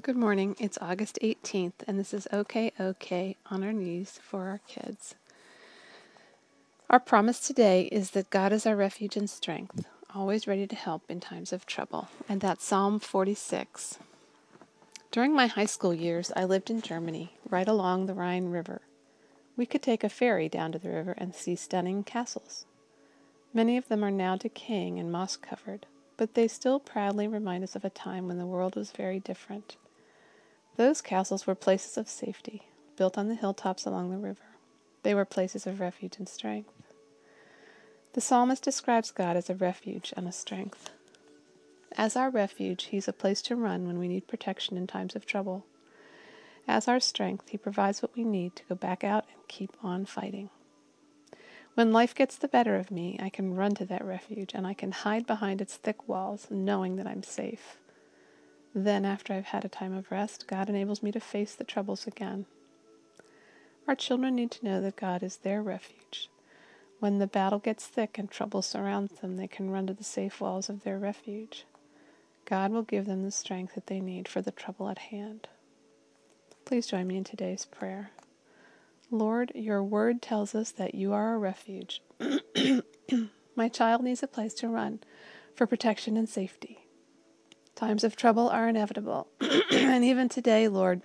Good morning. It's August 18th, and this is OK on our knees for our kids. Our promise today is that God is our refuge and strength, always ready to help in times of trouble. And that's Psalm 46. During my high school years, I lived in Germany, right along the Rhine River. We could take a ferry down to the river and see stunning castles. Many of them are now decaying and moss-covered, but they still proudly remind us of a time when the world was very different. Those castles were places of safety, built on the hilltops along the river. They were places of refuge and strength. The psalmist describes God as a refuge and a strength. As our refuge, He's a place to run when we need protection in times of trouble. As our strength, He provides what we need to go back out and keep on fighting. When life gets the better of me, I can run to that refuge, and I can hide behind its thick walls, knowing that I'm safe. Then, after I've had a time of rest, God enables me to face the troubles again. Our children need to know that God is their refuge. When the battle gets thick and trouble surrounds them, they can run to the safe walls of their refuge. God will give them the strength that they need for the trouble at hand. Please join me in today's prayer. Lord, your word tells us that you are a refuge. My child needs a place to run for protection and safety. Times of trouble are inevitable, and even today, Lord,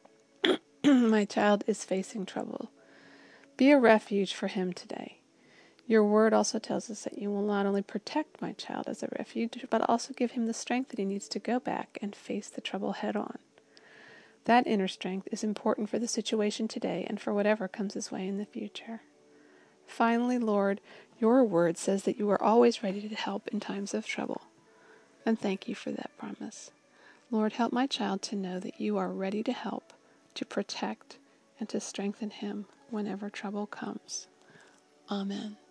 my child is facing trouble. Be a refuge for him today. Your word also tells us that you will not only protect my child as a refuge, but also give him the strength that he needs to go back and face the trouble head on. That inner strength is important for the situation today and for whatever comes his way in the future. Finally, Lord, your word says that you are always ready to help in times of trouble. And thank you for that promise. Lord, help my child to know that you are ready to help, to protect, and to strengthen him whenever trouble comes. Amen.